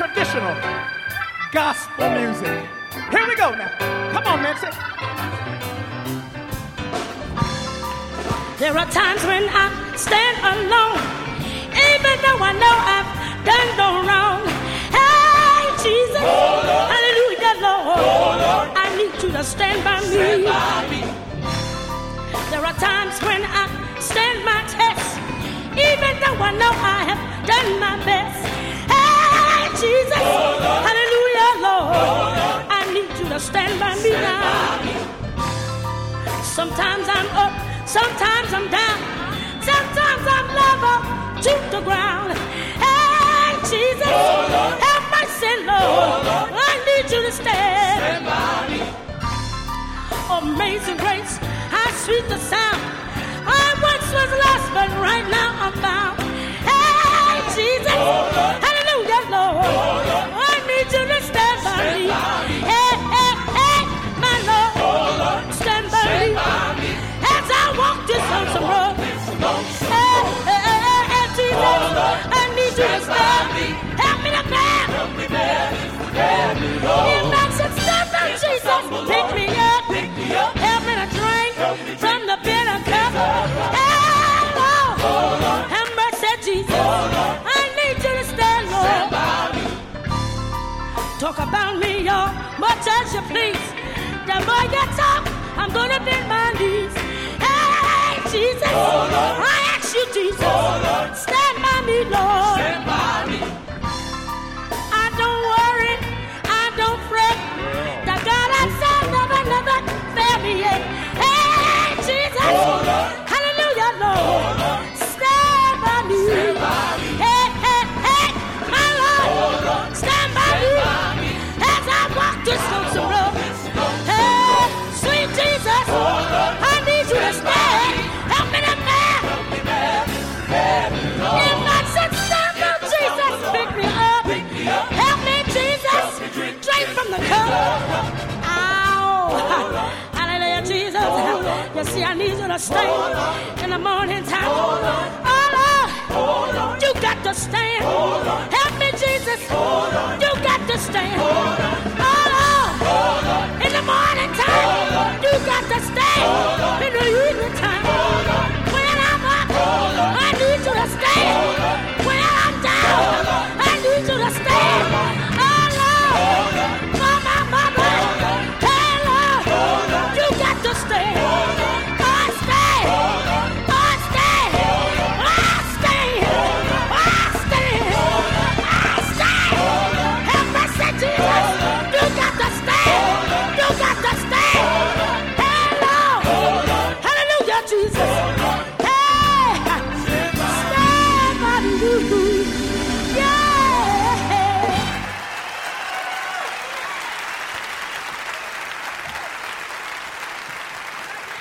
traditional gospel music. Here we go now. Come on, Nancy. There are times when I stand alone, even though I know I've done no wrong. Hey, Jesus, hallelujah, Lord, I need you to stand by me. There are times when I stand my test, even though I know I have done my best. Hey, Jesus, hallelujah, Lord, I need you to stand by me now. Sometimes I'm up, sometimes I'm down, sometimes I'm level to the ground. Hey, Jesus, have mercy, Lord, I need you to stand by me. Amazing grace, how sweet the sound. I once was lost, but right now I'm found. Hey, Jesus, hallelujah, Lord, I need you to stand by me. Hey, hey, hey, my Lord, stand by me. As I walk this lonesome road, hey, hey, hey, hey, Jesus, I need you to stand. Help me to bear. If I should stand by Jesus, pick me up. Help me to drink from the bitter cup. Hey, Lord, have mercy, Jesus. I need you to stand, Lord. Talk about me, y'all, much as you please. The more you talk, I'm gonna bend my knees. Hey, Jesus, I ask you, Jesus, stand by me, Lord. Stand by me. I don't worry, I don't fret. The God I serve never fail me yet. Hey, Jesus, hallelujah, Lord, stand by me. Hey, hey, hey, my Lord, stand by me as I walk this lonesome road. Hey, sweet Jesus, I need you to stand. Help me to bear. If I should stand by Jesus, pick me up. Help me, Jesus, drink from the cup. Ow, hallelujah, Jesus. You see, I need you to stand in the morning time. Oh, Lord, you got to stand. Help me, Jesus, you got to stand.